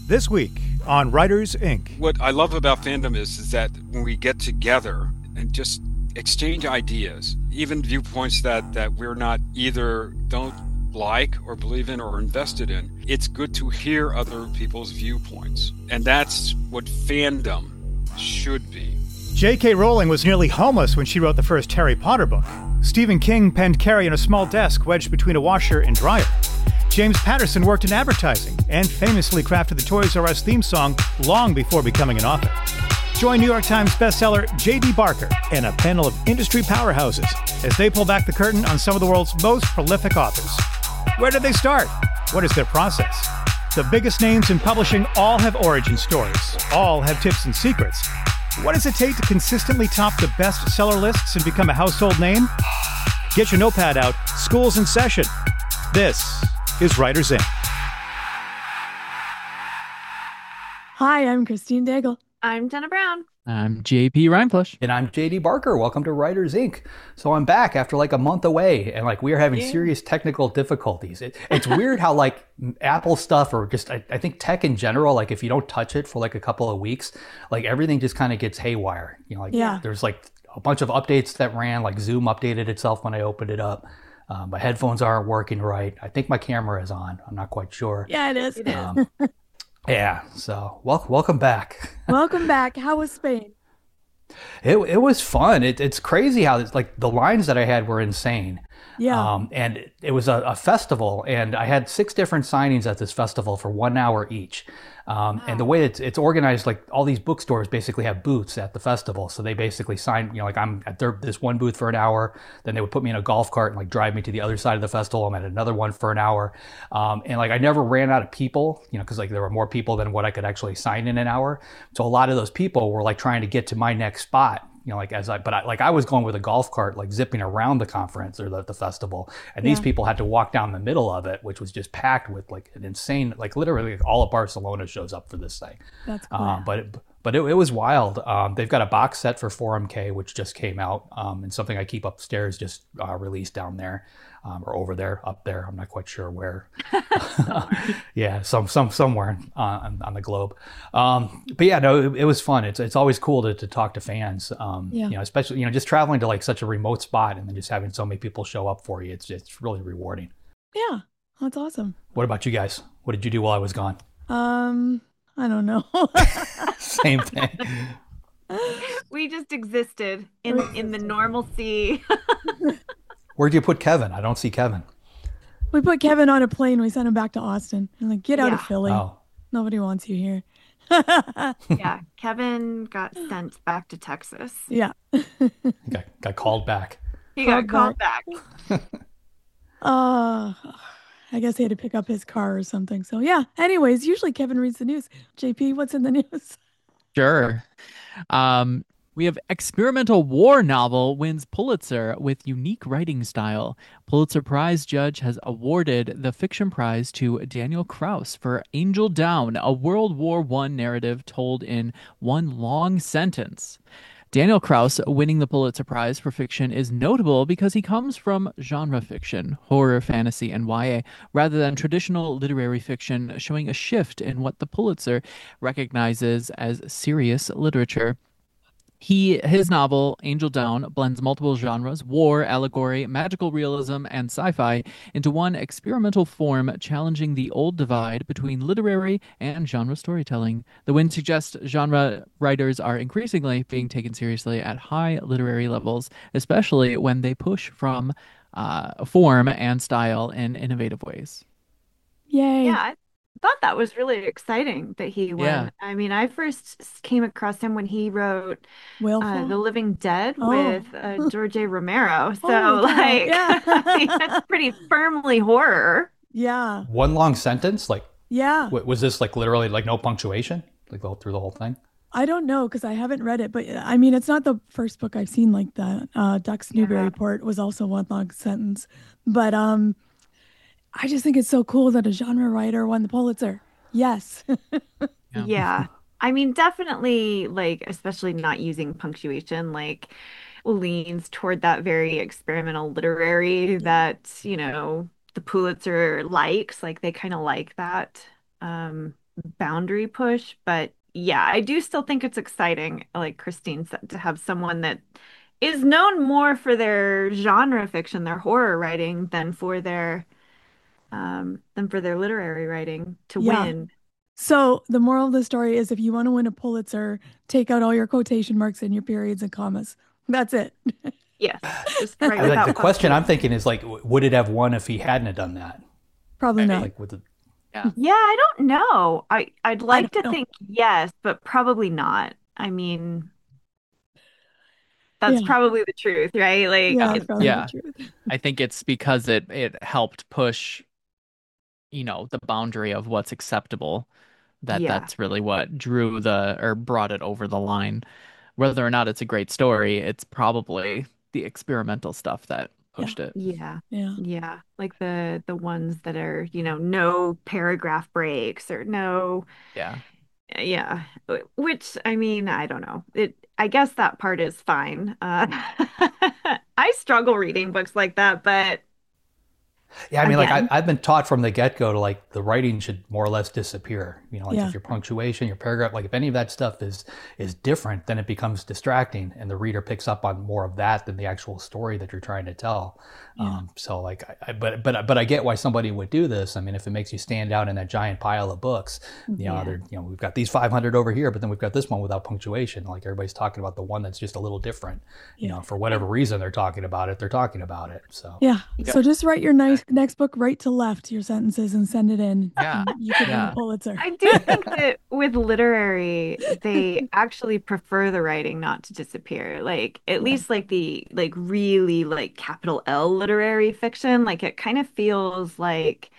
This week on Writers Inc. What I love about fandom is that when we get together and just exchange ideas, even viewpoints that we're not either don't like or believe in or invested in, it's good to hear other people's viewpoints. And that's what fandom should be. J.K. Rowling was nearly homeless when she wrote the first Harry Potter book. Stephen King penned Carrie in a small desk wedged between a washer and dryer. James Patterson worked in advertising and famously crafted the Toys R Us theme song long before becoming an author. Join New York Times bestseller J.D. Barker and a panel of industry powerhouses as they pull back the curtain on some of the world's most prolific authors. Where did they start? What is their process? The biggest names in publishing all have origin stories, all have tips and secrets. What does it take to consistently top the bestseller lists and become a household name? Get your notepad out. School's in session. This is Writers Inc. Hi, I'm Christine Daigle. I'm Jenna Brown. I'm JP Reinflush. And I'm JD Barker. Welcome to Writers Inc. So I'm back after like a month away, and like we are having serious technical difficulties. It's weird how like Apple stuff, or just I think tech in general, like if you don't touch it for like a couple of weeks, like everything just kind of gets haywire. You know, like there's like a bunch of updates that ran, like Zoom updated itself when I opened it up. My headphones aren't working right. I think my camera is on. I'm not quite sure. Yeah, it is. Yeah, so welcome back. Welcome back. How was Spain? It was fun. It's crazy how it's like the lines that I had were insane. Yeah. And it was a festival, and I had 6 different signings at this festival for 1 hour each. Wow. And the way it's organized, like all these bookstores basically have booths at the festival. So they basically sign, you know, like I'm at this one booth for an hour, then they would put me in a golf cart and like drive me to the other side of the festival. I'm at another one for an hour. And like I never ran out of people, you know, because like there were more people than what I could actually sign in an hour. So a lot of those people were like trying to get to my next spot. You know, like I was going with a golf cart, like zipping around the conference or the festival, and these people had to walk down the middle of it, which was just packed with like an insane, like literally like all of Barcelona shows up for this thing. That's cool. But it was wild. They've got a box set for 4MK, which just came out, and something I keep upstairs just released down there, or over there, up there. I'm not quite sure where. Yeah, somewhere on the globe. But yeah, no, it was fun. It's always cool to talk to fans. You know, especially, you know, just traveling to like such a remote spot and then just having so many people show up for you. It's really rewarding. Yeah, that's awesome. What about you guys? What did you do while I was gone? I don't know. Same thing. We just existed in the normalcy. Where'd you put Kevin? I don't see Kevin. We put Kevin on a plane. We sent him back to Austin. I'm like, get out of Philly. Oh. Nobody wants you here. Yeah, Kevin got sent back to Texas. Yeah. Got called back. He got called back. I guess he had to pick up his car or something. So yeah. Anyways, usually Kevin reads the news. JP, what's in the news? Sure. We have experimental war novel wins Pulitzer with unique writing style. Pulitzer Prize judge has awarded the fiction prize to Daniel Kraus for Angel Down, a World War I narrative told in one long sentence. Daniel Kraus winning the Pulitzer Prize for fiction is notable because he comes from genre fiction, horror, fantasy, and YA, rather than traditional literary fiction, showing a shift in what the Pulitzer recognizes as serious literature. His novel, Angel Down, blends multiple genres, war, allegory, magical realism, and sci-fi into one experimental form, challenging the old divide between literary and genre storytelling. The win suggests genre writers are increasingly being taken seriously at high literary levels, especially when they push from form and style in innovative ways. Yay. Yeah, I thought that was really exciting that he won. Yeah. I mean, I first came across him when he wrote The Living Dead with George A. Romero. So, I mean, that's pretty firmly horror. Yeah. One long sentence? Like, yeah. Was this like literally like no punctuation? Like go through the whole thing? I don't know because I haven't read it, but I mean, it's not the first book I've seen like that. Duck's Newberry Report was also one long sentence, but I just think it's so cool that a genre writer won the Pulitzer. Yes. Yeah. I mean, definitely, like, especially not using punctuation, like, leans toward that very experimental literary that, you know, the Pulitzer likes. Like, they kind of like that. boundary push, but yeah, I do still think it's exciting, like Christine said, to have someone that is known more for their genre fiction, their horror writing, than for their literary writing to win. So the moral of the story is if you want to win a Pulitzer, take out all your quotation marks and your periods and commas. That's it. Yes. Just right the question I'm thinking is like, would it have won if he hadn't have done that? Probably not. Like with the... Yeah, I don't know. I'd like to think yes, but probably not. I mean, that's probably the truth, right? Like, the truth. I think it's because it helped push, the boundary of what's acceptable. That's really what brought it over the line. Whether or not it's a great story, it's probably the experimental stuff that pushed it. Yeah. Like the ones that are, no paragraph breaks or no. Yeah. Which, I mean, I don't know. I guess that part is fine. I struggle reading books like that, but yeah, I mean, like I've been taught from the get-go to like the writing should more or less disappear. If your punctuation, your paragraph, like if any of that stuff is different, then it becomes distracting, and the reader picks up on more of that than the actual story that you're trying to tell. So like, but I get why somebody would do this. I mean, if it makes you stand out in that giant pile of books, we've got these 500 over here, but then we've got this one without punctuation. Like everybody's talking about the one that's just a little different. For whatever reason they're talking about it. So So just write your next book right to left, your sentences, and send it in. You could win a Pulitzer. I do think that with literary, they actually prefer the writing not to disappear. Like at least like the really like capital L literary fiction, like it kind of feels like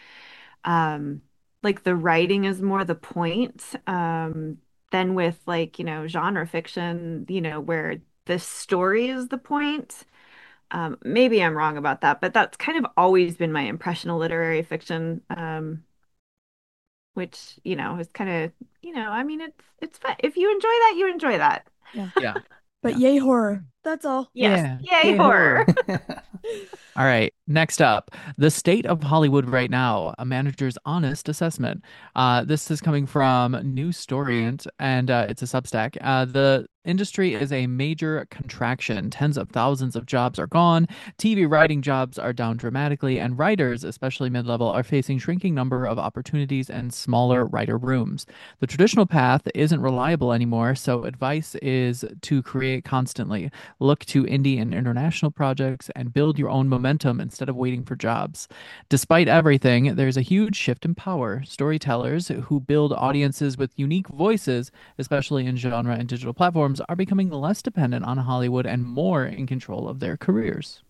the writing is more the point than with like, genre fiction, where the story is the point. Maybe I'm wrong about that, but that's kind of always been my impression of literary fiction, which, is kind of, I mean, it's fun. If you enjoy that, you enjoy that. Yeah. But yay horror. That's all. Yes. Yay horror. All right. Next up, the state of Hollywood right now, a manager's honest assessment. This is coming from New Storient, and it's a Substack. The industry is a major contraction. Tens of thousands of jobs are gone. TV writing jobs are down dramatically, and writers, especially mid-level, are facing shrinking number of opportunities and smaller writer rooms. The traditional path isn't reliable anymore, so advice is to create constantly. Look to indie and international projects and build your own momentum instead of waiting for jobs. Despite everything, there's a huge shift in power. Storytellers who build audiences with unique voices, especially in genre and digital platforms, are becoming less dependent on Hollywood and more in control of their careers.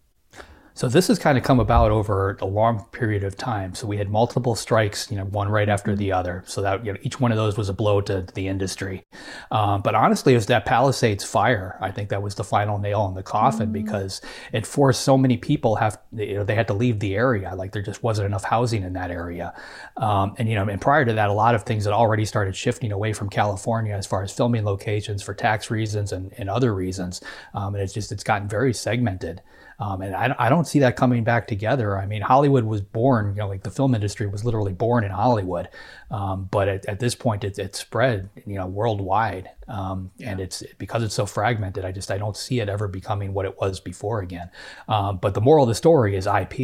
So this has kind of come about over a long period of time. So we had multiple strikes, one right after the other. So that each one of those was a blow to the industry. But honestly, it was that Palisades fire. I think that was the final nail in the coffin because it forced so many people they had to leave the area. Like there just wasn't enough housing in that area. And prior to that, a lot of things had already started shifting away from California as far as filming locations for tax reasons and other reasons. And it's gotten very segmented. And I don't see that coming back together. I mean, Hollywood was born, like the film industry was literally born in Hollywood. But at this point, it's spread, worldwide. And it's because it's so fragmented, I don't see it ever becoming what it was before again. But the moral of the story is IP.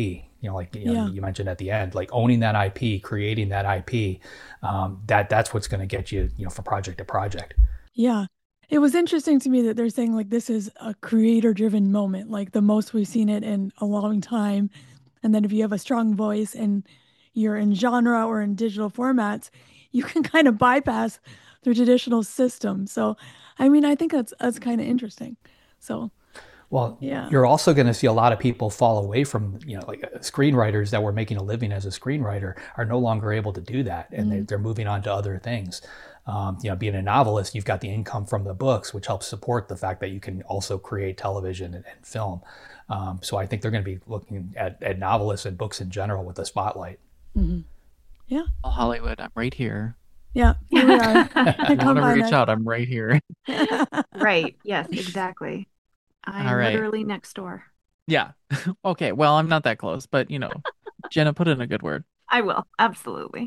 You mentioned at the end, like owning that IP, creating that IP, that's what's going to get you, from project to project. Yeah. It was interesting to me that they're saying like this is a creator-driven moment, like the most we've seen it in a long time. And then if you have a strong voice and you're in genre or in digital formats, you can kind of bypass the traditional system. So, I mean, I think that's kind of interesting. So, well, you're also going to see a lot of people fall away from, like screenwriters that were making a living as a screenwriter are no longer able to do that. And they're moving on to other things. Being a novelist, you've got the income from the books, which helps support the fact that you can also create television and film. So I think they're going to be looking at novelists and books in general with a spotlight. Mm-hmm. Yeah. Well, Hollywood, I'm right here. Yeah, here we are. If you want to reach out, I'm right here. Right. Yes, exactly. I'm literally next door. Yeah. Okay. Well, I'm not that close, but Jenna, put in a good word. I will. Absolutely.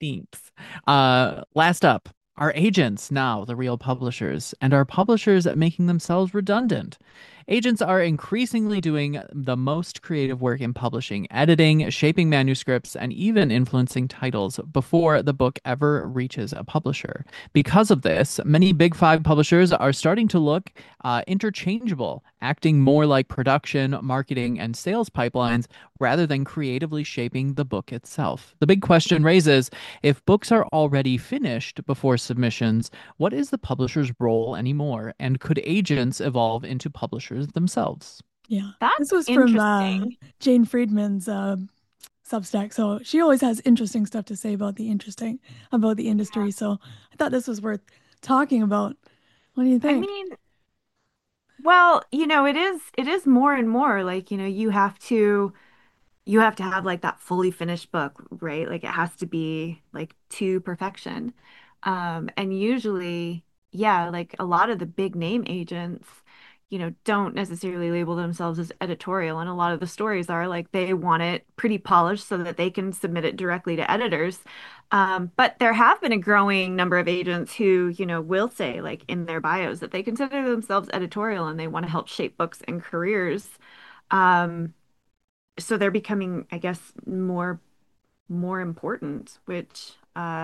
Thanks. Last up, are agents now the real publishers, and are publishers making themselves redundant? Agents are increasingly doing the most creative work in publishing, editing, shaping manuscripts, and even influencing titles before the book ever reaches a publisher. Because of this, many Big Five publishers are starting to look interchangeable, acting more like production, marketing, and sales pipelines rather than creatively shaping the book itself. The big question raises, if books are already finished before submissions, what is the publisher's role anymore? And could agents evolve into publishers themselves? Yeah. That's This was from interesting. Jane Friedman's Substack. So she always has interesting stuff to say about the industry. So I thought this was worth talking about. What do you I think? mean, well, it is more and more like, you have to have like that fully finished book, right? Like it has to be like to perfection. And usually, yeah, like a lot of the big name agents, don't necessarily label themselves as editorial. And a lot of the stories are like they want it pretty polished so that they can submit it directly to editors. But there have been a growing number of agents who, will say like in their bios that they consider themselves editorial and they want to help shape books and careers. Um, so they're becoming, I guess, more important, which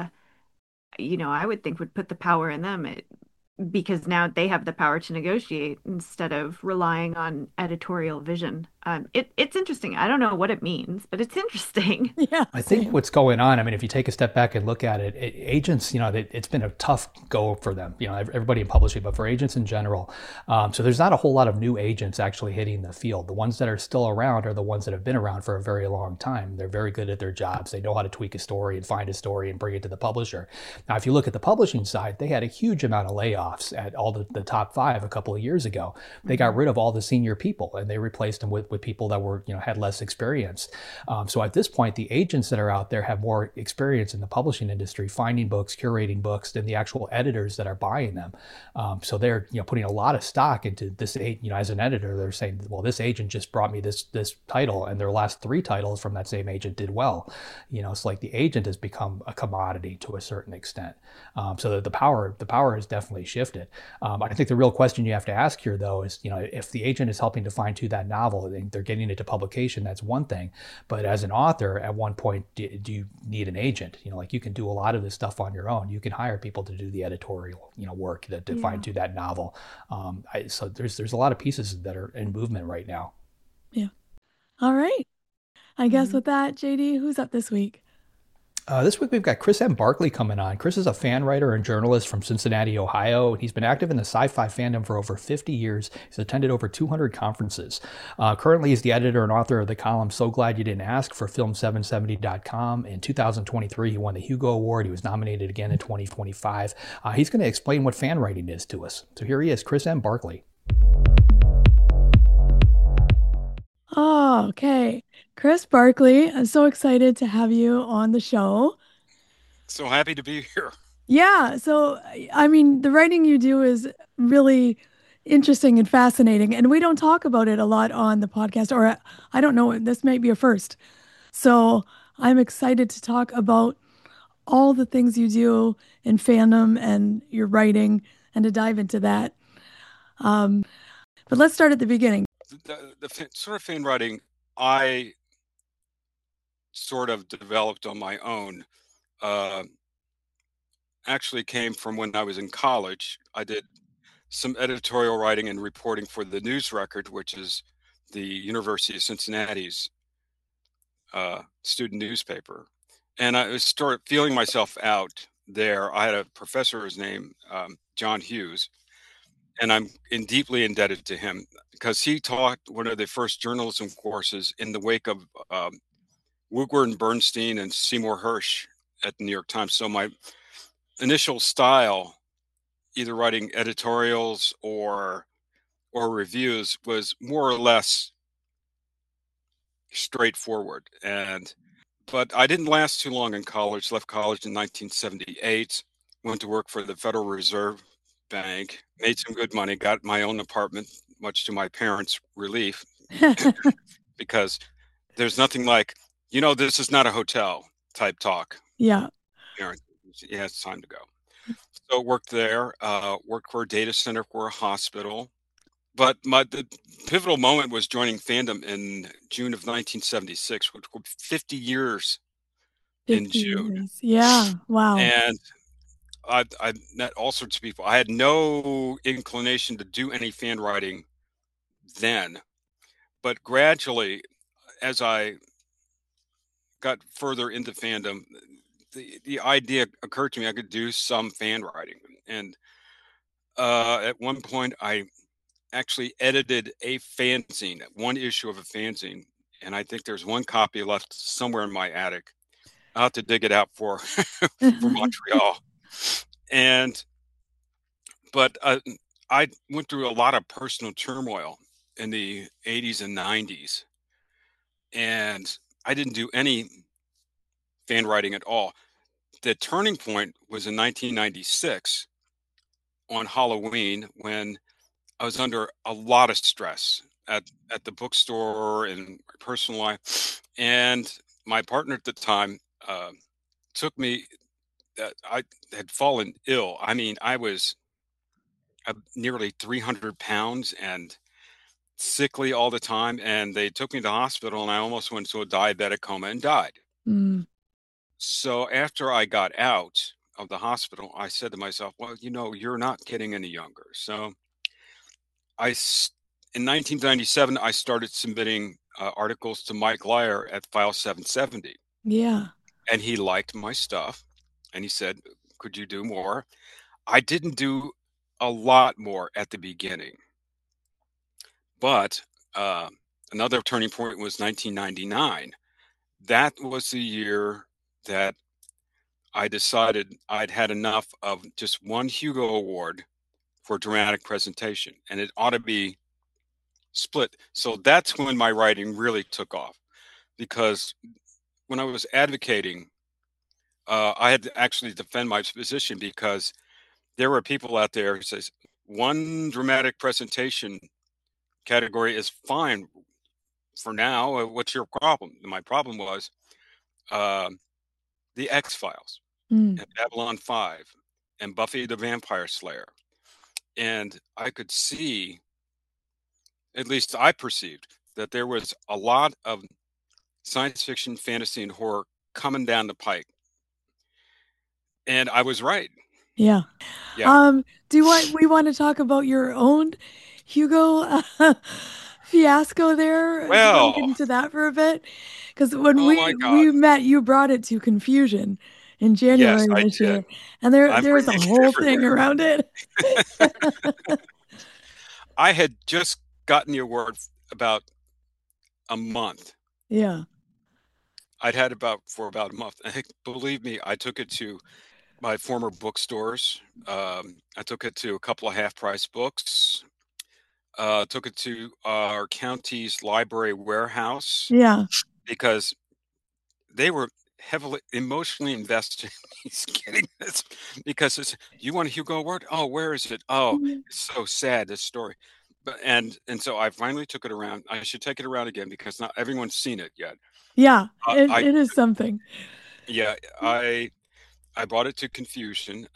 I would think would put the power in them because now they have the power to negotiate instead of relying on editorial vision. It's interesting. I don't know what it means, but it's interesting. Yeah. I think what's going on, I mean, if you take a step back and look at it, agents, it's been a tough go for them, everybody in publishing, but for agents in general. So there's not a whole lot of new agents actually hitting the field. The ones that are still around are the ones that have been around for a very long time. They're very good at their jobs. They know how to tweak a story and find a story and bring it to the publisher. Now, if you look at the publishing side, they had a huge amount of layoffs at all the top five a couple of years ago. They got rid of all the senior people and they replaced them with people that were, had less experience. So at this point, the agents that are out there have more experience in the publishing industry, finding books, curating books, than the actual editors that are buying them. So they're, putting a lot of stock into this, as an editor, they're saying, well, this agent just brought me this title and their last 3 titles from that same agent did well. It's like the agent has become a commodity to a certain extent. So that the power has definitely shifted. I think the real question you have to ask here, though, is, if the agent is helping to fine tune that novel, they're getting it to publication, that's one thing. But as an author, at one point, do you need an agent? Like you can do a lot of this stuff on your own. You can hire people to do the editorial, work to fine tune that novel. So there's a lot of pieces that are in movement right now. Yeah. All right. I guess with that, JD, who's up this week? This week we've got Chris M. Barkley coming on. Chris is a fan writer and journalist from Cincinnati, Ohio. He's been active in the sci-fi fandom for over 50 years. He's attended over 200 conferences. Currently, he's the editor and author of the column So Glad You Didn't Ask for Film770.com. In 2023, he won the Hugo Award. He was nominated again in 2025. He's going to explain what fan writing is to us. So here he is, Chris M. Barkley. Oh, okay. Chris Barkley, I'm so excited to have you on the show. So happy to be here. Yeah. So, I mean, the writing you do is really interesting and fascinating, and we don't talk about it a lot on the podcast, or I don't know, this might be a first. So I'm excited to talk about all the things you do in fandom and your writing and to dive into that. But let's start at the beginning. The sort of fan writing I sort of developed on my own actually came from when I was in college. I did some editorial writing and reporting for the News Record, which is the University of Cincinnati's student newspaper. And I started feeling myself out there. I had a professor, his name John Hughes, and I'm deeply indebted to him because he taught one of the first journalism courses in the wake of Woodward and Bernstein and Seymour Hersh at the New York Times. So my initial style, either writing editorials or reviews, was more or less straightforward. But I didn't last too long in college. Left college in 1978. Went to work for the Federal Reserve Bank. Made some good money. Got my own apartment, much to my parents' relief, because there's nothing like, this is not a hotel type talk. Yeah. parents. Yeah, it's time to go. So worked there, worked for a data center for a hospital. But the pivotal moment was joining fandom in June of 1976, which were 50 years in 50 June. years. Yeah. Wow. And I met all sorts of people. I had no inclination to do any fan writing then, but gradually, as I got further into fandom, the idea occurred to me I could do some fan writing. And at one point, I actually edited a fanzine, one issue of a fanzine, and I think there's one copy left somewhere in my attic. I'll have to dig it out for for Montreal. And but I went through a lot of personal turmoil in the 80s and 90s, and I didn't do any fan writing at all. The turning point was in 1996 on Halloween when I was under a lot of stress at the bookstore and my personal life, and my partner at the time took me. I had fallen ill. I mean, I was nearly 300 pounds and sickly all the time, and they took me to the hospital, and I almost went into a diabetic coma and died. Mm. So after I got out of the hospital, I said to myself, "Well, you're not getting any younger." So in 1997, I started submitting articles to Mike Lyer at File 770, Yeah. and he liked my stuff, and he said, "Could you do more?" I didn't do a lot more at the beginning, but another turning point was 1999. That was the year that I decided I'd had enough of just one Hugo Award for dramatic presentation, and it ought to be split. So that's when my writing really took off, because when I was advocating, I had to actually defend my position, because there were people out there who says one dramatic presentation category is fine for now. What's your problem? And my problem was uh, the X Files Mm. and Babylon 5 and Buffy the Vampire Slayer. And I could see, at least I perceived, that there was a lot of science fiction, fantasy, and horror coming down the pike. And I was right. Yeah. Yeah. We want to talk about your own Hugo fiasco there? Do you want to get Well, into that for a bit? Because when oh my God. we met, you brought it to Confusion in Yes, January I this did. year, and I'm there's a bringing it whole thing everywhere. around it. I had just gotten the award about a month. Yeah. I'd had for about a month. And believe me, I took it to my former bookstores. I took it to a couple of half-price books. Took it to our county's library warehouse, Yeah. because they were heavily emotionally invested in me getting this, because it's, you want a Hugo Award? Oh, where is it? Oh, it's so sad, this story. But and so I finally took it around. I should take it around again, because not everyone's seen it yet. Yeah. I It is something. Yeah, I brought it to Confusion,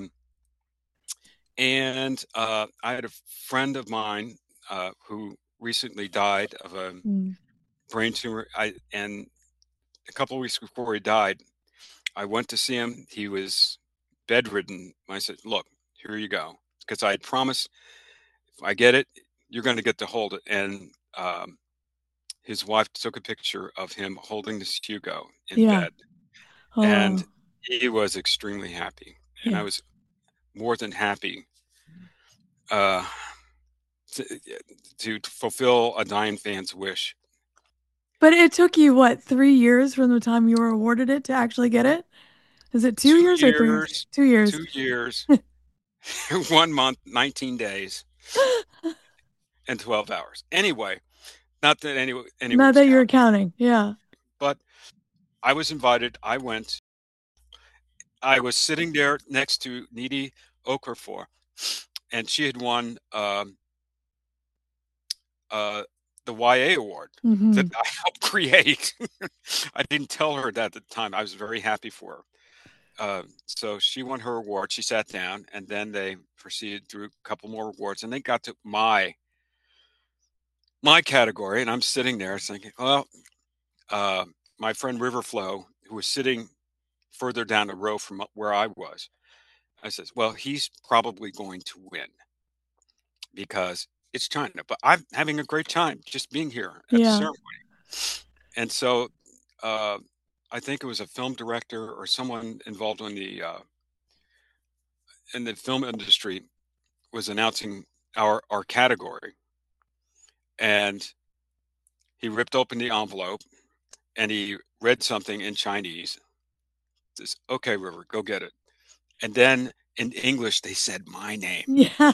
and I had a friend of mine who recently died of a Mm. brain tumor. And a couple of weeks before he died, I went to see him. He was bedridden. I said, "Look, here you go," because I had promised, if I get it, you're going to get to hold it. And his wife took a picture of him holding this Hugo in Yeah. bed, Oh, and wow. he was extremely happy, and I Yeah. was more than happy uh, to, to fulfill a dying fan's wish. But it took you, what, 3 years from the time you were awarded it to actually get it? Is it 2 years or 3 years? 2 years, 2 years. 2 years, 1 month, 19 days, and 12 hours. Anyway, not that Not anyone's that you're counting, counting. Yeah. but I was invited. I went. I was sitting there next to Needy Okafor, and she had won the YA award that Hmm. I helped create. I didn't tell her that at the time. I was very happy for so she won her award. She sat down, and then they proceeded through a couple more awards, and they got to my category, and I'm sitting there thinking, well, my friend Riverflow, who was sitting further down the row from where I was, I says, well, he's probably going to win because it's China, but I'm having a great time just being here at the Yeah. ceremony. And so I think it was a film director or someone involved in the film industry was announcing our category, and he ripped open the envelope and he read something in Chinese. Says, "Okay, River, go get it." And then in English they said my name. Yeah.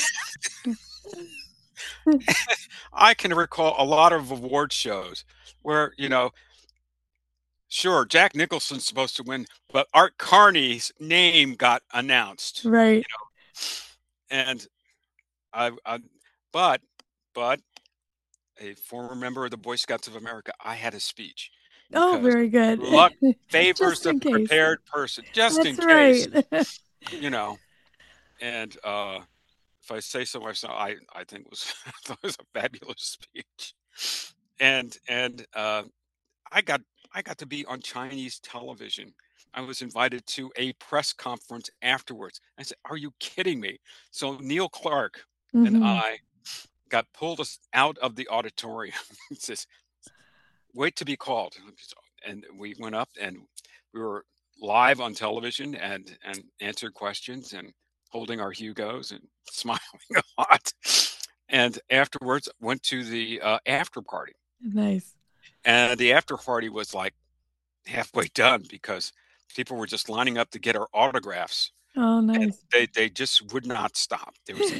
I can recall a lot of award shows where, sure, Jack Nicholson's supposed to win, but Art Carney's name got announced. Right. And but a former member of the Boy Scouts of America, I had a speech. Oh, because very good. Luck favors Just the in case. prepared person, just That's in case, right. And if I say so myself, I think it was it was a fabulous speech, and I got to be on Chinese television. I was invited to a press conference afterwards. I said, "Are you kidding me?" So Neil Clark and Mhm. I got pulled us out of the auditorium. He says, "Wait to be called," and we went up and we were live on television and answered questions and holding our Hugos and smiling a lot. And afterwards, went to the after party, Nice. and the after party was like halfway done because people were just lining up to get our autographs, Oh, and nice. they just would not stop. There was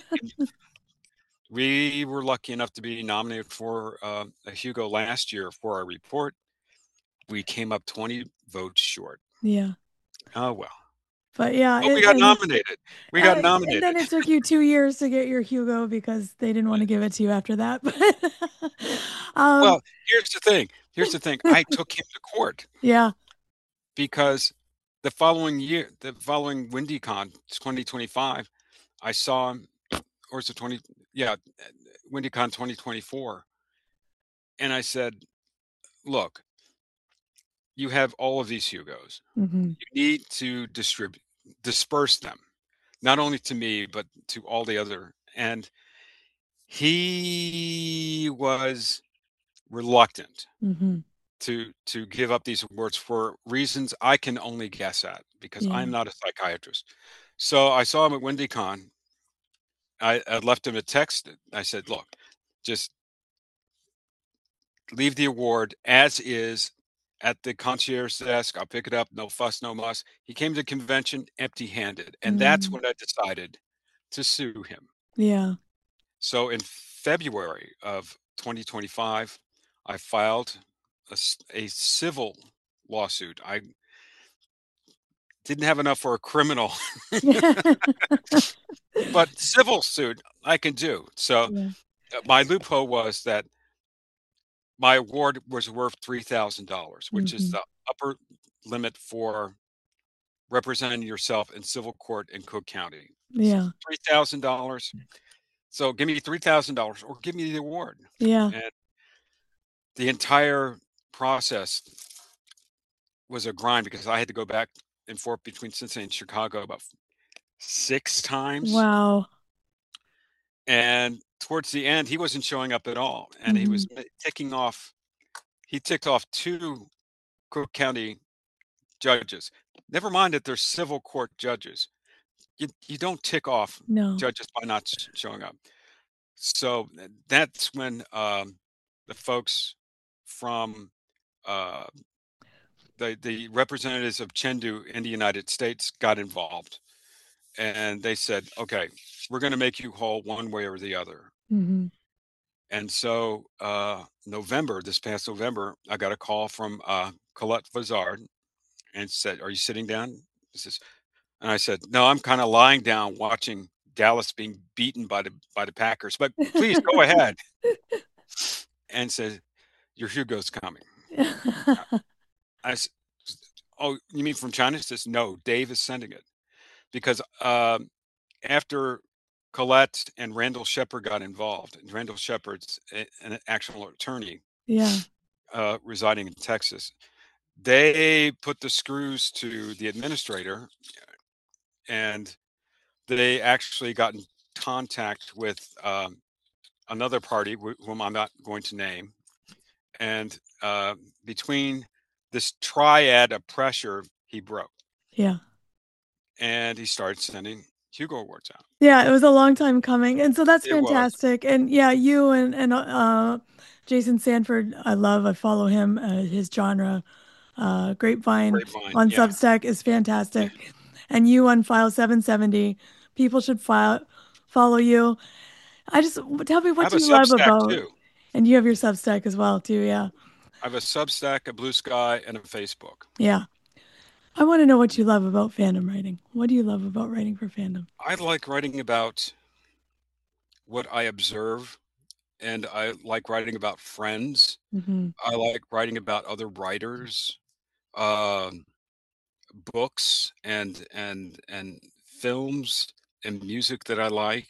we were lucky enough to be nominated for a Hugo last year for our report. We came up 20 votes short. Yeah. Oh well. But yeah, But we got nominated. We got and nominated. then it took you 2 years to get your Hugo because they didn't want to give it to you after that. Well, here's the thing. I took him to court Yeah. because the following year, the following WindyCon 2025, I saw him, or is it 20? Yeah, WindyCon 2024, and I said, "Look, you have all of these Hugos. Hmm. You need to disperse them, not only to me but to all the other." And he was reluctant Hmm. to give up these awards for reasons I can only guess at because Yeah. I'm not a psychiatrist. So I saw him at WindyCon. I left him a text. I said, "Look, just leave the award as is at the concierge desk. I'll pick it up. No fuss, no muss." He came to the convention empty-handed, and that's Mm. when I decided to sue him. Yeah. So in February of 2025, I filed a civil lawsuit. I didn't have enough for a criminal, but civil suit I can do. So Yeah. my loophole was that my award was worth $3,000, which is Mhm. the upper limit for representing yourself in civil court in Cook County. Yeah. $3,000. So give me $3,000 or give me the award. Yeah. And the entire process was a grind because I had to go back and forth between Cincinnati and Chicago about 6 times. Wow. And towards the end, he wasn't showing up at all. And he was ticking off, he ticked off 2 Cook County judges. Never mind that they're civil court judges. You don't tick off No. judges by not showing up. So that's when the folks from the representatives of Chengdu in the United States got involved, and they said, "Okay, we're going to make you whole one way or the other." Hmm. And so this past November, I got a call from Colette Vazard and said, "Are you sitting down?" And I said, "No, I'm kind of lying down watching Dallas being beaten by the Packers, but please go ahead." And said, "Your Hugo's coming." I said, Oh, you mean from China? Says no. Dave is sending it because after Colette and Randall Shepard got involved, and Randall Shepard's an actual attorney Yeah. residing in Texas. They put the screws to the administrator, and they actually got in contact with another party whom I'm not going to name. And between this triad of pressure, he broke. Yeah. And he started sending Hugo Awards out. Yeah, it was a long time coming. And so that's It was. fantastic. And yeah, you and Jason Sanford, I follow him, his genre, Grapevine Grapevine, on yeah. Substack is fantastic. And you on File 770, people should follow you. Tell me I what have a you love Substack about, too. and you have your Substack as well too. Yeah. I have a Substack, a Blue Sky, and a Facebook. Yeah. I want to know what you love about fandom writing. What do you love about writing for fandom? I like writing about what I observe, and I like writing about friends. Mm-hmm. I like writing about other writers, um, books, and films and music that I like.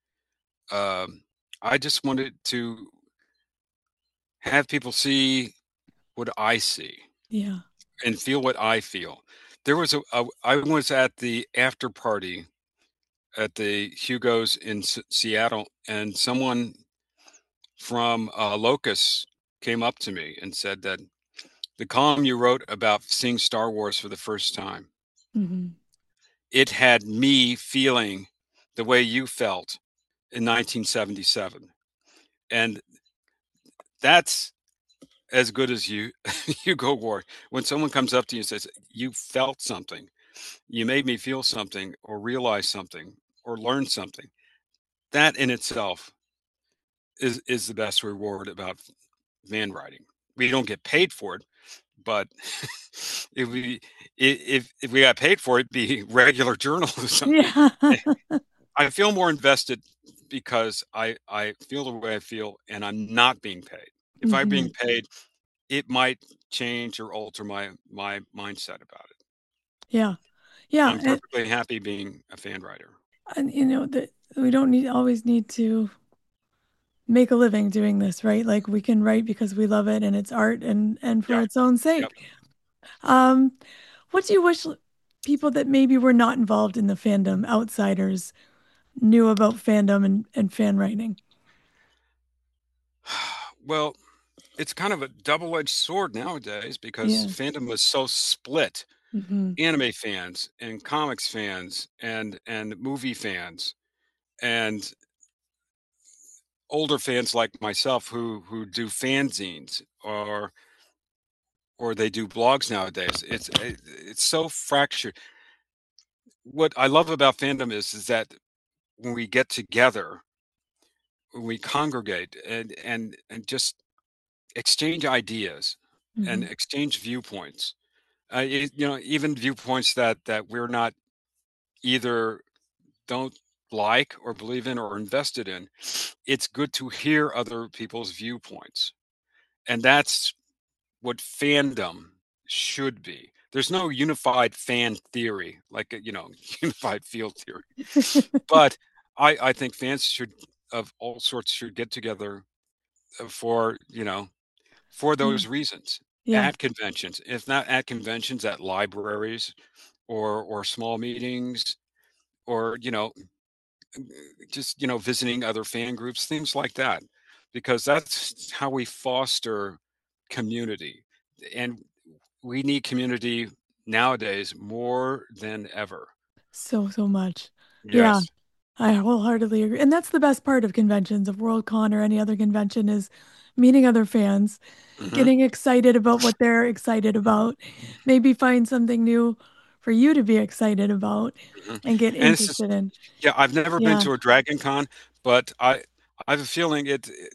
I just wanted to have people see what I see Yeah. and feel what I feel. There was I was at the after party at the Hugos in Seattle, and someone from Locus came up to me and said that the column you wrote about seeing Star Wars for the first time, Mm-hmm. it had me feeling the way you felt in 1977. And that's as good as you Hugo Award. When someone comes up to you and says, you felt something, you made me feel something or realize something or learn something, that in itself is the best reward about van writing. We don't get paid for it, but if we got paid for it, it'd be regular journalism. Yeah. I feel more invested because I feel the way I feel, and I'm not being paid. If I'm being paid, it might change or alter my mindset about it. Yeah. Yeah. I'm perfectly happy being a fan writer. And that we don't always need to make a living doing this, right? Like we can write because we love it and it's art and for its own sake. Yep. What do you wish people that maybe were not involved in the fandom, outsiders, knew about fandom and fan writing? Well, it's kind of a double-edged sword nowadays because fandom is so split. Anime fans and comics fans and movie fans and older fans like myself who do fanzines or they do blogs nowadays. It's so fractured. What I love about fandom is that when we get together, when we congregate and just exchange ideas and exchange viewpoints, even viewpoints that we're not either don't like or believe in or invested in, it's good to hear other people's viewpoints. And that's what fandom should be. There's no unified fan theory, like, unified field theory. But I think fans should, of all sorts, should get together for, for those reasons at conventions. If not at conventions, at libraries or small meetings or, just, visiting other fan groups, things like that, because that's how we foster community. And we need community nowadays more than ever. So much. Yes. Yeah, I wholeheartedly agree. And that's the best part of conventions, of Worldcon or any other convention, is meeting other fans, getting excited about what they're excited about, maybe find something new for you to be excited about and get interested in. Yeah, I've never been to a Dragon Con, but I have a feeling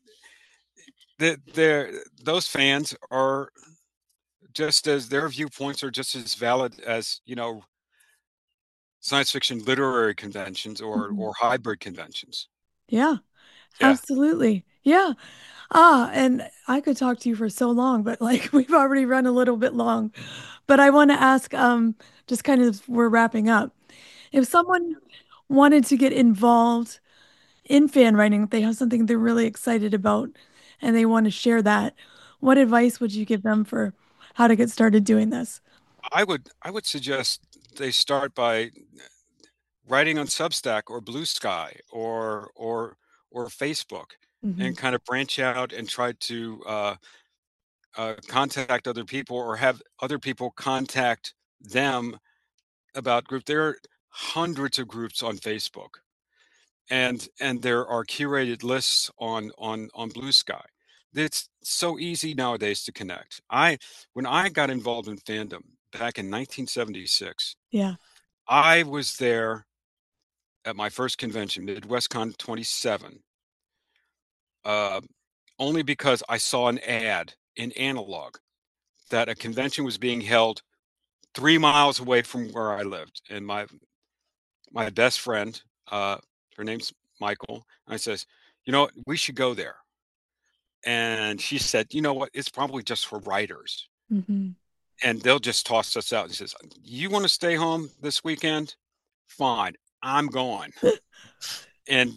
that those fans are just as their viewpoints are just as valid as, science fiction literary conventions or hybrid conventions. Yeah, absolutely. Yeah. And I could talk to you for so long, but like we've already run a little bit long. But I want to ask, just kind of we're wrapping up. If someone wanted to get involved in fan writing, if they have something they're really excited about and they want to share that, what advice would you give them for how to get started doing this? I would suggest they start by writing on Substack or Blue Sky or Facebook, Hmm. and kind of branch out and try to contact other people or have other people contact them about group. There are hundreds of groups on Facebook, and there are curated lists on Blue Sky. It's so easy nowadays to connect. I When I got involved in fandom back in 1976, Yeah. I was there at my first convention, MidwestCon 27, uh, only because I saw an ad in Analog that a convention was being held 3 miles away from where I lived, and my best friend, her name's Michael, and I says, "You know what? We should go there." And she said, "You know what? It's probably just for writers, Hmm. and they'll just toss us out." And says, "You want to stay home this weekend? Fine, I'm going." And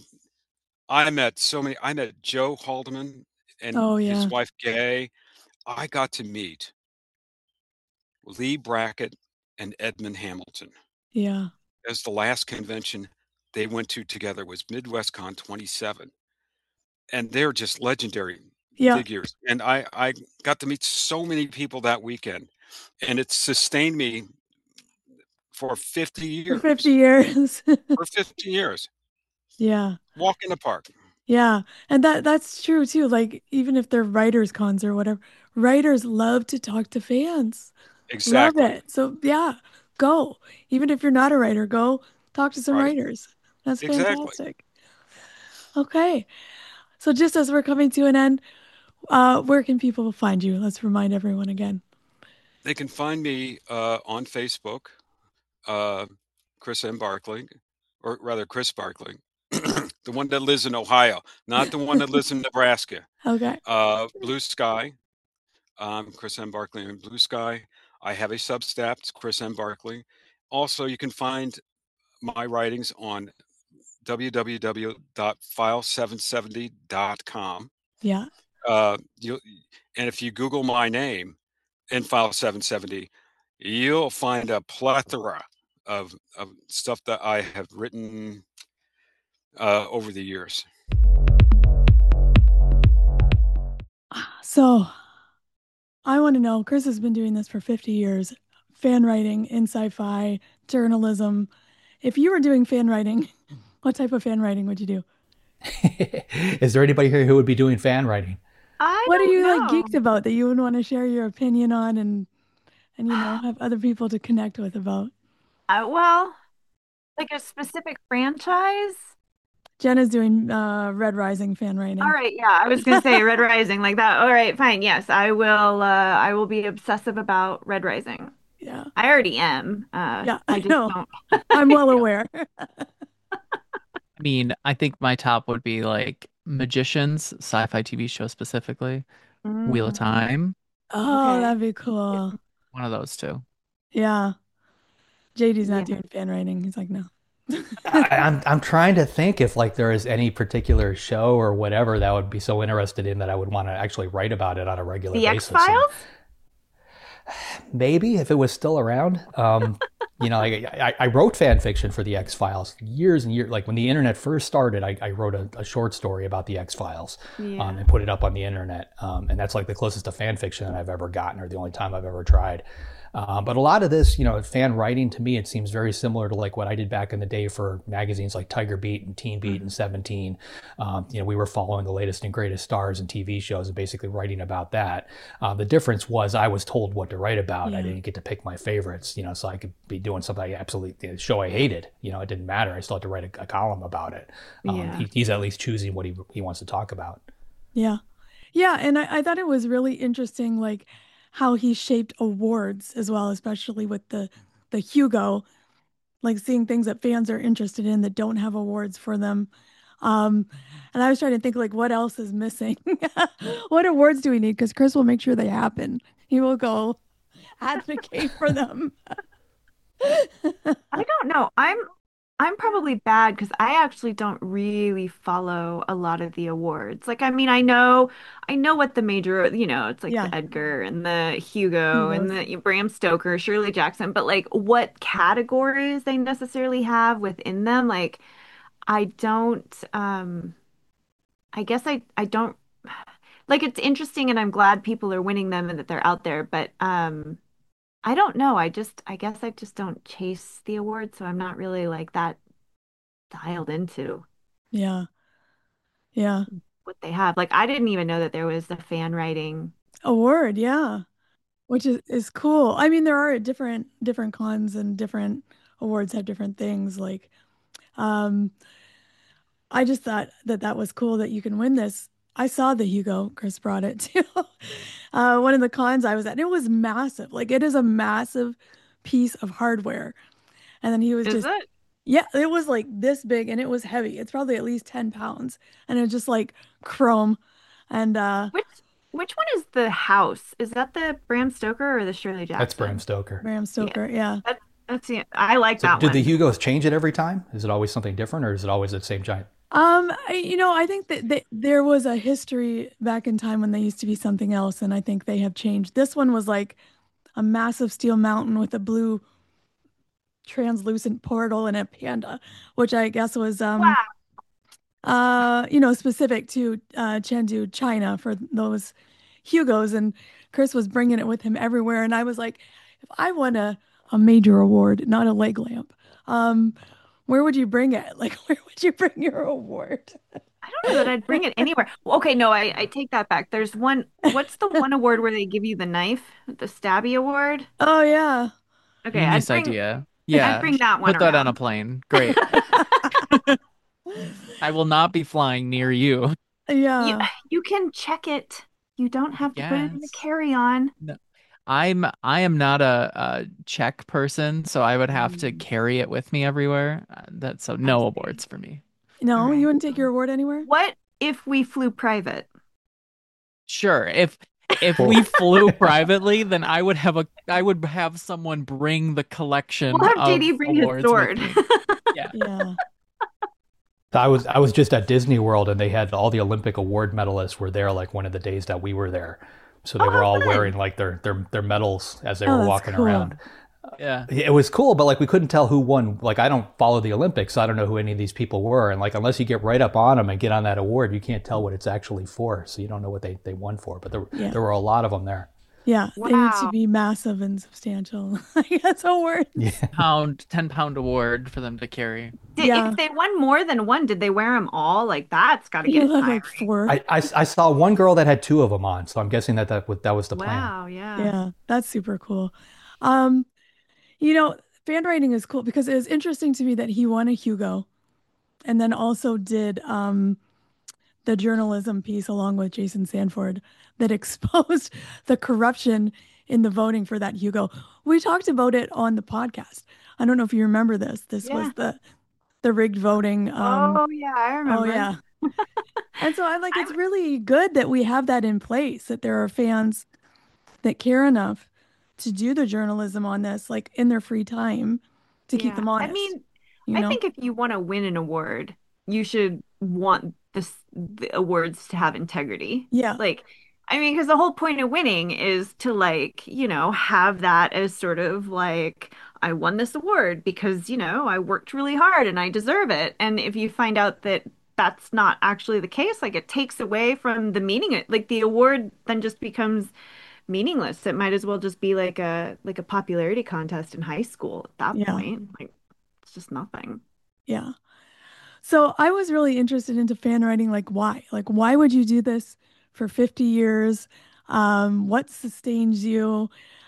I met Joe Haldeman and Oh, his yeah. wife Gay. I got to meet Lee Brackett and Edmund Hamilton. Yeah. As the last convention they went to together was MidwestCon 27, and they're just legendary Yeah. figures. And I got to meet so many people that weekend, and it sustained me for 50 For 50 years. years. For 50 years, Yeah. walk in the park. Yeah. And that's true too. Like even if they're writers cons or whatever, writers love to talk to fans. Love Exactly. it. So yeah, go. Even if you're not a writer, go talk to some Right. writers. That's Exactly. fantastic. Okay. So just as we're coming to an end, where can people find you? Let's remind everyone again. They can find me on Facebook, uh, Chris M. Barkley, or rather Chris Barkley, the one that lives in Ohio, not the one that lives in Nebraska. Okay. Blue Sky. Chris M. Barkley in Blue Sky. I have a Substack, it's Chris M. Barkley. Also, you can find my writings on www.file770.com. Yeah. You And if you Google my name in File 770, you'll find a plethora of stuff that I have written over the years. So I want to know, Chris has been doing this for 50 years, fan writing in sci-fi, journalism. If you were doing fan writing, what type of fan writing would you do? Is there anybody here who would be doing fan writing? I What are don't you like know. geeked about that you would want to share your opinion on and have other people to connect with about? Well, like a specific franchise? Jenna's doing Red Rising fan All writing. right, yeah, I was gonna say Red Rising like that. All right, fine. Yes, I will be obsessive about Red Rising. Yeah. I already am. Yeah, I I just know. don't. I'm well aware. I mean, I think my top would be like Magicians, sci-fi TV show specifically, Wheel of Mm, Time, Oh, okay. that'd be Yeah. cool. one of those two. Yeah. JD's not Yeah. doing fan writing. He's like, no. I'm trying to think if like there is any particular show or whatever that I would be so interested in that I would want to actually write about it on a regular The basis. And X-Files? maybe if it was still around. Like I wrote fan fiction for the X Files years and years. Like when the internet first started, I wrote a short story about the X Files Yeah. and put it up on the internet. And that's like the closest to fan fiction that I've ever gotten, or the only time I've ever tried. But a lot of this, fan writing to me, it seems very similar to like what I did back in the day for magazines like Tiger Beat and Teen Beat and 17. We were following the latest and greatest stars and TV shows and basically writing about that. The difference was I was told what to write about. I Yeah. didn't get to pick my favorites, so I could be doing something I absolutely, the show I hated. It didn't matter. I still had to write a column about it. Yeah. He's at least choosing what he wants to talk about. Yeah. Yeah. And I thought it was really interesting, like how he shaped awards as well, especially with the Hugo, like seeing things that fans are interested in that don't have awards for them. Um, and I was trying to think like what else is missing? What awards do we need? Because Chris will make sure they happen. He will go advocate for them. I don't know. I'm probably bad because I actually don't really follow a lot of the awards. Like, I mean, I know what the major, it's like Yeah, the Edgar and the Hugo and Hugo's. the Bram Stoker, Shirley Jackson, but like what categories they necessarily have within them, like I don't I guess I don't like it's interesting and I'm glad people are winning them and that they're out there, but I don't know. I guess I just don't chase the awards, so I'm not really like that dialed into Yeah, yeah. what they have. Like I didn't even know that there was the fan writing. Award, yeah. Which is cool. I mean, there are different cons and different awards have different things. Like, um, I just thought that that was cool that you can win this. I saw the Hugo. Chris brought it too. One of the cons I was at, and it was massive. Like, it is a massive piece of hardware. And then he was Is just, it? yeah, it was like this big and it was heavy. It's probably at least 10 pounds. And it's just like chrome. And Which which one is the house? Is that the Bram Stoker or the Shirley That's Bram Jackson? Stoker. Bram Yeah. Stoker, yeah. That's the I like So that did the one. Hugos change it every time? Is it always something different, or is it always the same giant? I think that there was a history back in time when they used to be something else, and I think they have changed. This one was like a massive steel mountain with a blue translucent portal and a panda, which I guess was Wow. specific to Chengdu, China for those Hugos, and Chris was bringing it with him everywhere, and I was like, if I won a major award, not a leg lamp, um, where would you bring it? Like, where would you bring your award? I don't know that I'd bring it anywhere. Well, okay, no, I take that back. There's one, what's the one award where they give you the knife? The Stabby Award? Oh yeah. Okay, Genius idea. I'd Yeah, bring that one put that on a around. plane. Great. I will not be flying near you. You Yeah. you can check it. You don't have to put it in the Yes. carry-on. No. I am not a Czech person, so I would have to Mm, carry it with me everywhere. That's so I no see. awards for me. All No, you right. wouldn't take your award anywhere? What if we flew private? Sure, if we Well, flew privately, then I would have someone bring the collection We'll have JD of bring his awards with sword. me. Yeah. Yeah. I was just at Disney World, and they had all the Olympic award medalists were there like one of the days that we were there. So they Oh, were how all fun. wearing like their medals as they Oh, were that's walking cool. around. Yeah. It was cool, but like we couldn't tell who won. Like I don't follow the Olympics, so I don't know who any of these people were. And like unless you get right up on them and get on that award, you can't tell what it's actually for. So you don't know what they won for. But Yeah. there were a lot of them there. Yeah. They need to Wow. be massive and substantial. I guess awards. Yeah. 10 pound award for them to carry. Yeah. If they won more than one, did they wear them all? Like that's got to You'll get have like tiring. four. I saw one girl that had two of them on, so I'm guessing that was the plan. Wow, yeah. Yeah, that's super cool. Um, you know, fan writing is cool because it was interesting to me that he won a Hugo and then also did the journalism piece along with Jason Sanford that exposed the corruption in the voting for that Hugo. We talked about it on the podcast. I don't know if you remember this. This was Yeah. the rigged voting. Oh, yeah, I Oh remember. yeah. And so I'm like, I it's really good that we have that in place, that there are fans that care enough to do the journalism on this, like in their free time to keep Yeah. them I honest, mean, you I know? think if you want to win an award, you should want the awards to have integrity. Yeah. Like, I mean, because the whole point of winning is to like, have that as sort of like, I won this award because, I worked really hard and I deserve it. And if you find out that that's not actually the case, like it takes away from the meaning. Like the award then just becomes meaningless. It might as well just be like a popularity contest in high school at that Yeah. point. Like it's just nothing. Yeah. So I was really interested into fan writing, like why? Like why would you do this for 50 years? What sustains you?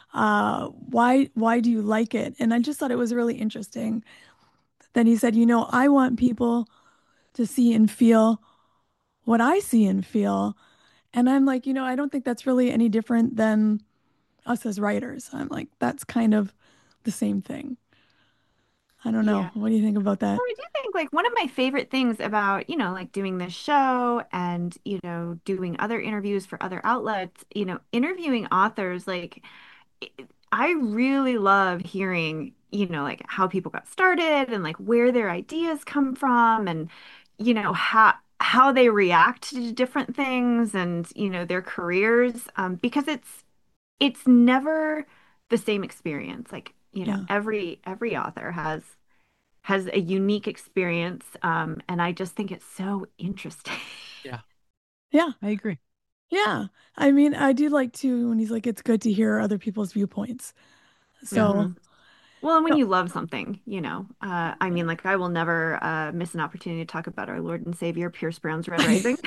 Why do you like it? And I just thought it was really interesting. Then he said, I want people to see and feel what I see and feel. And I'm like, I don't think that's really any different than us as writers. I'm like, that's kind of the same thing. I don't know. Yeah. What do you think about that? Well, I do think like one of my favorite things about, like doing this show and, doing other interviews for other outlets, interviewing authors, like I really love hearing, like how people got started and like where their ideas come from and, how they react to different things and, their careers. Because it's never the same experience. Like, Yeah. every author has a unique experience. And I just think it's so interesting. Yeah. Yeah. I agree. Yeah. I mean, I do like to when he's like, it's good to hear other people's viewpoints. So, Well, and when you love something, I mean, like I will never miss an opportunity to talk about our Lord and Savior, Pierce Brown's Red Rising.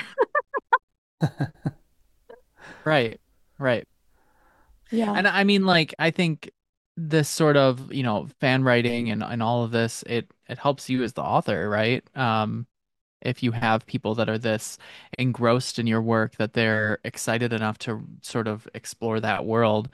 Right. Right. yeah. And I mean, like, I think this sort of, fan writing and all of this, it helps you as the author, right? If you have people that are this engrossed in your work that they're excited enough to sort of explore that world,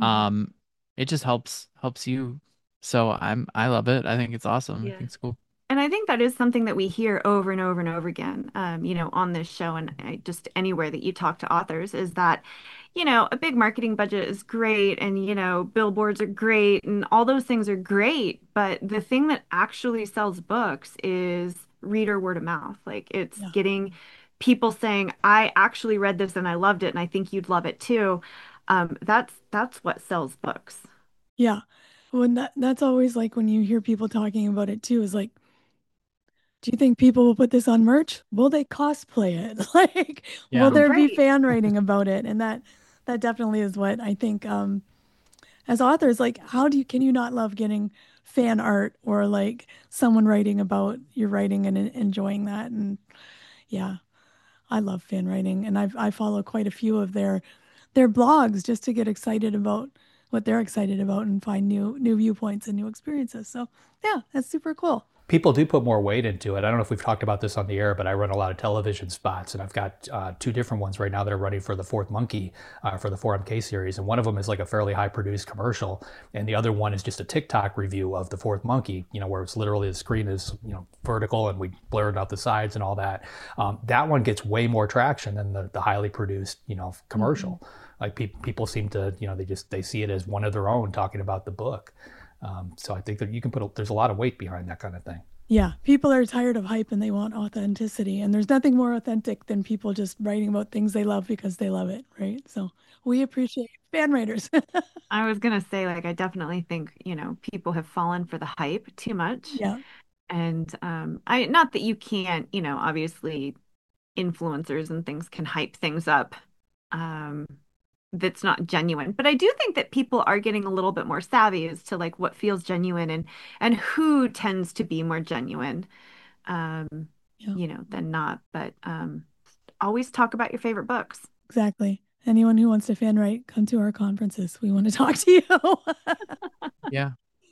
it just helps you. So I love it. I think it's awesome. I Yeah. think it's cool. And I think that is something that we hear over and over and over again, on this show and just anywhere that you talk to authors is that, a big marketing budget is great and, billboards are great and all those things are great. But the thing that actually sells books is reader word of mouth. Like it's Yeah. getting people saying, I actually read this and I loved it and I think you'd love it too. That's what sells books. Yeah. When that's always like when you hear people talking about it too, is like, do you think people will put this on merch? Will they cosplay it? Like, Yeah. will there be Right. fan writing about it? And that definitely is what I think as authors, like can you not love getting fan art or like someone writing about your writing and enjoying that? And yeah, I love fan writing and I follow quite a few of their blogs just to get excited about what they're excited about and find new viewpoints and new experiences. So yeah, that's super cool. People do put more weight into it. I don't know if we've talked about this on the air, but I run a lot of television spots, and I've got two different ones right now that are running for the Fourth Monkey for the 4MK series. And one of them is like a fairly high-produced commercial, and the other one is just a TikTok review of the Fourth Monkey, where it's literally the screen is vertical and we blurred out the sides and all that. That one gets way more traction than the highly produced commercial. Like people seem to they see it as one of their own talking about the book. So I think that you can there's a lot of weight behind that kind of thing. Yeah, people are tired of hype and they want authenticity. And there's nothing more authentic than people just writing about things they love because they love it, right? So we appreciate fan writers. I was gonna say, like, I definitely think, people have fallen for the hype too much. Yeah. And I not that you can't, obviously influencers and things can hype things up. That's not genuine. But I do think that people are getting a little bit more savvy as to like what feels genuine and who tends to be more genuine, than not. But always talk about your favorite books. Exactly. Anyone who wants to fan write, come to our conferences. We want to talk to you. Yeah.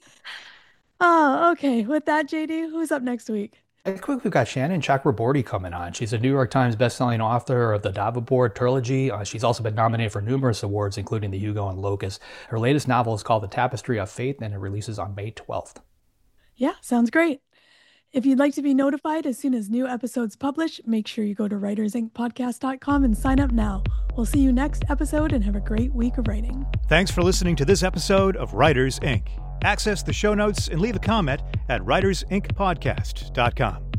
Oh, okay. With that, JD, who's up next week? I think we've got Shannon Chakraborty coming on. She's a New York Times bestselling author of the Davabord trilogy. She's also been nominated for numerous awards, including the Hugo and Locus. Her latest novel is called The Tapestry of Faith, and it releases on May 12th. Yeah, sounds great. If you'd like to be notified as soon as new episodes publish, make sure you go to writersincpodcast.com and sign up now. We'll see you next episode and have a great week of writing. Thanks for listening to this episode of Writers Inc. Access the show notes and leave a comment at writersincpodcast.com.